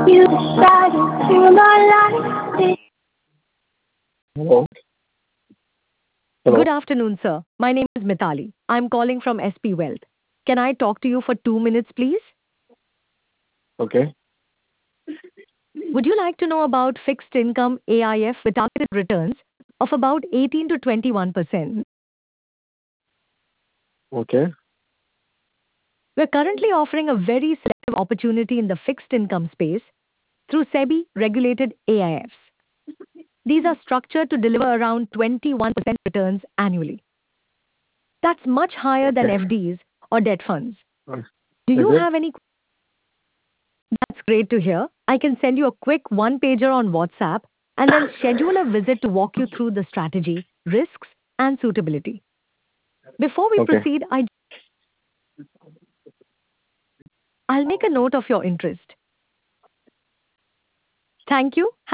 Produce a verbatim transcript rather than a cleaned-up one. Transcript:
You decided to not like it. Hello. Hello. Good afternoon, sir. My name is Mitali. I'm calling from S P Wealth. Can I talk to you for two minutes, please? Okay. Would you like to know about fixed income A I F with targeted returns of about eighteen to twenty-one percent? Okay. We're currently offering a very selective opportunity in the fixed income space through SEBI regulated A I Fs. These are structured to deliver around twenty-one percent returns annually. That's much higher than Okay. F Ds or debt funds. Uh, Do Is you it? have any? That's great to hear. I can send you a quick one pager on WhatsApp and then schedule a visit to walk you through the strategy, risks, and suitability. Before we Okay. proceed, I, I'll make a note of your interest. Thank you.